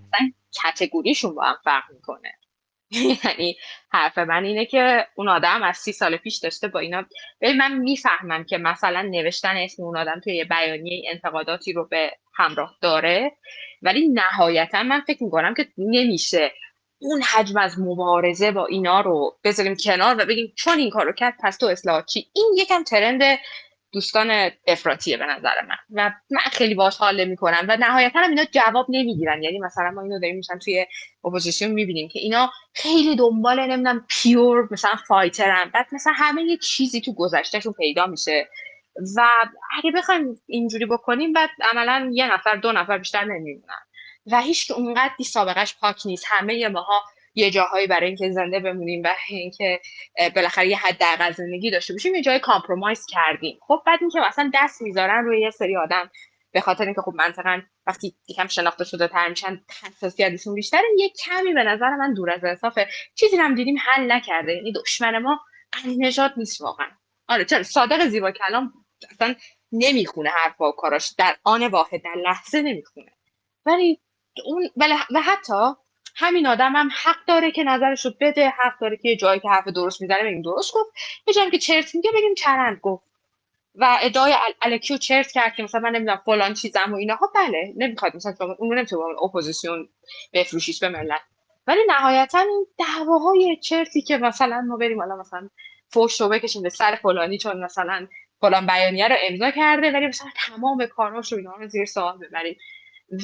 اصلا کتگوریشون با هم فرق میکنه. یعنی حرف من اینه که اون آدم از 30 سال پیش داشته با اینا. ببین من میفهمم که مثلا نوشتن اسم اون آدم توی یه بیانیه انتقاداتی رو به همراه داره، ولی نهایتا من فکر میکنم که نمیشه اون حجم از مبارزه با اینا رو بذاریم کنار و بگیم چون این کارو کرد پس تو اصلاحات چی. این یکم ترند دوستان افراطیه به نظر من و من خیلی باهاش حال میکنم و نهایتا هم اینا جواب نمیگیرن. یعنی مثلا ما اینو داریم میشن توی اپوزیسیون میبینیم که اینا خیلی دنبال نمیدونم پیور مثلا فایترن، بعد مثلا همه یه چیزی تو گذشتهشون پیدا میشه و اگه بخوایم اینجوری بکنیم بعد عملا یه نفر دو نفر بیشتر نمیمونن و هیچ که اونقدی سابقش پاک نیست. همه ماها یه جاهایی برای اینکه زنده بمونیم و اینکه بالاخره یه حداقل زندگی داشته باشیم یه جای کامپرومایز کردیم. خب بعد اینکه مثلا دست میذارن روی یه سری آدم به خاطر اینکه خب منطقا وقتی یکم شناخته شده تر میشن حساسیتشون بیشتره، یه کمی به نظر من دور از انصافه. چیزی رو هم دیدیم حل نکرده. یعنی دشمن ما علی نژاد نیست واقعا. آره چرا صادق زیبا کلام اصلا نمیخونه حرفا و کاراش در آن واحد در لحظه نمیخونه، ولی و حتی همین آدم هم حق داره که نظرش رو بده، حق داره که یه جایی که حرف درست میزنه بگیم درست گفت، یه جایی که چرت میگه بگیم چرند گفت و ادعای الکی و چرت کرد که مثلا من نمیدونم فلان چیزم و اینها. بله نمیخواد مثلا اون نمیتونه اپوزیسیون بفروشیش به ملت، ولی نهایتا این دعواهای چرتی که مثلا ما بریم حالا مثلا فوش رو بکشیم به سر فلانی چون مثلا فلان بیانیه رو امضا کرده ولی مثلا تمام کاراش و اینا رو زیر سوال ببریم و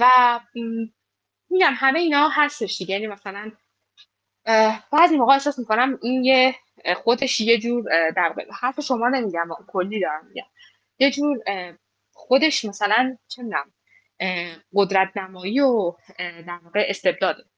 میگم همه اینا هستش دیگه. یعنی مثلا بعضی موقع احساس میکنم این یه خودش یه جور در واقع حرف شما نمیگم کلی دارم میگم یه جور خودش مثلا چه میدونم قدرت نمایی و در واقع استبداده.